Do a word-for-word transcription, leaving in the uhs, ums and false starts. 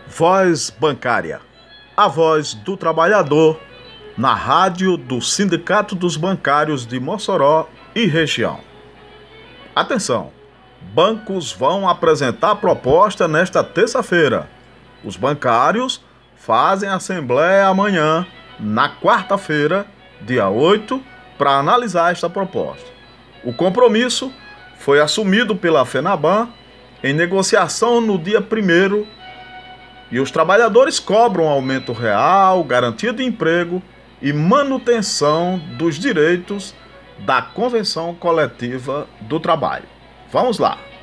Voz Bancária, a voz do trabalhador na rádio do Sindicato dos Bancários de Mossoró e região. Atenção, bancos vão apresentar proposta nesta terça-feira. Os bancários fazem assembleia amanhã, na quarta-feira, dia oito, para analisar esta proposta. O compromisso foi assumido pela FENABAN em negociação no dia primeiro e os trabalhadores cobram aumento real, garantia de emprego e manutenção dos direitos da Convenção Coletiva do Trabalho. Vamos lá!